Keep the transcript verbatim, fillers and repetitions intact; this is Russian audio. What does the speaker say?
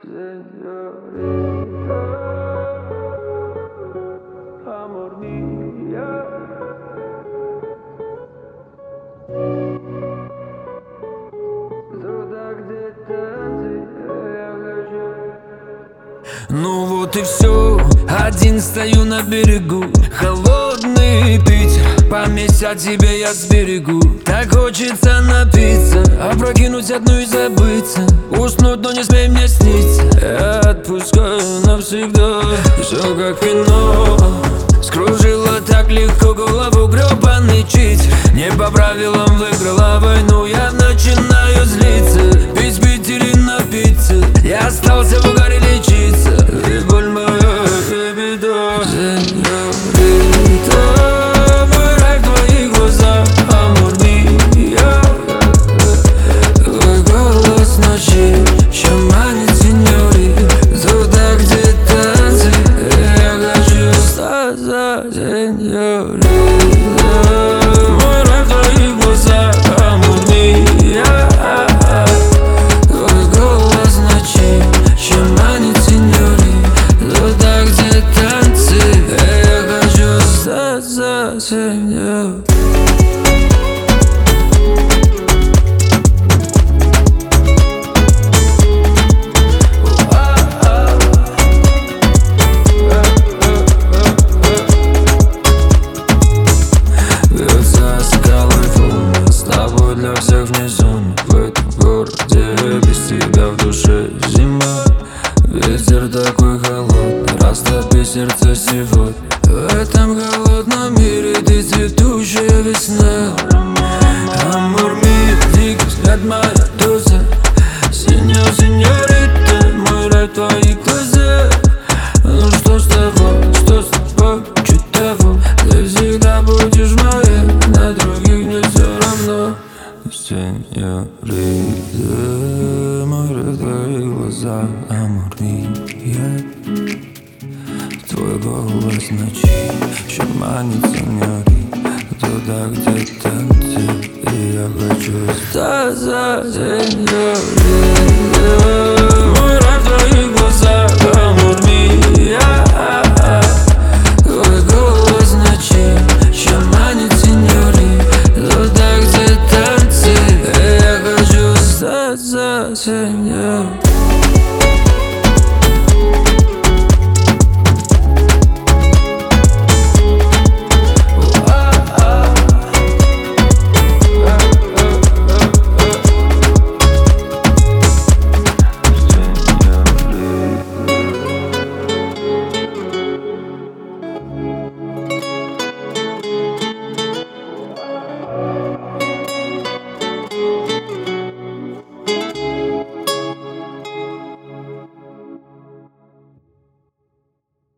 Señorita, amor mía. Туда, где танцы, я хочу. Ну вот и все, один стою на берегу. Холодный Питер, память о тебе я сберегу. Так хочется напиться, опрокинуть одну и забыться. Уснуть, но не смей мне сниться. Я отпускаю навсегда. Все как кино, скружило так легко голову гребаный читер. Не по правилам выиграла войну, я начинаю злиться. Пить, пить или напиться, я остался в угаре лечиться. И боль моя, и беда. Сеньорита, мой рай в твоих глазах, амор мия. Твой голос ночи, что манит, сеньорита. Туда, где танцы, я хочу остаться, сеньорита. Мой рай в твоих глазах, амор мия. Твой голос ночи, что манит, сеньорита. Туда, где танцы, я хочу остаться, сеньорита. Для всех вне зоны, в этом городе без тебя в душе зима. Ветер такой холодный, растопи сердце сегодня. В этом холодном мире ты цветущая весна. Амор мия, дикий взгляд, моя доза. Синьор, синьорита, мой рай в твоих глазах. Ну что с тобой, что с тобой, чуть того. Ты всегда будешь моей, на других мне все равно. Сеньорита, мой рай в твоих глазах, амор мия. Твой голос ночи, что манит, сеньорита. Туда, где танцы, и я хочу остаться, сеньорита.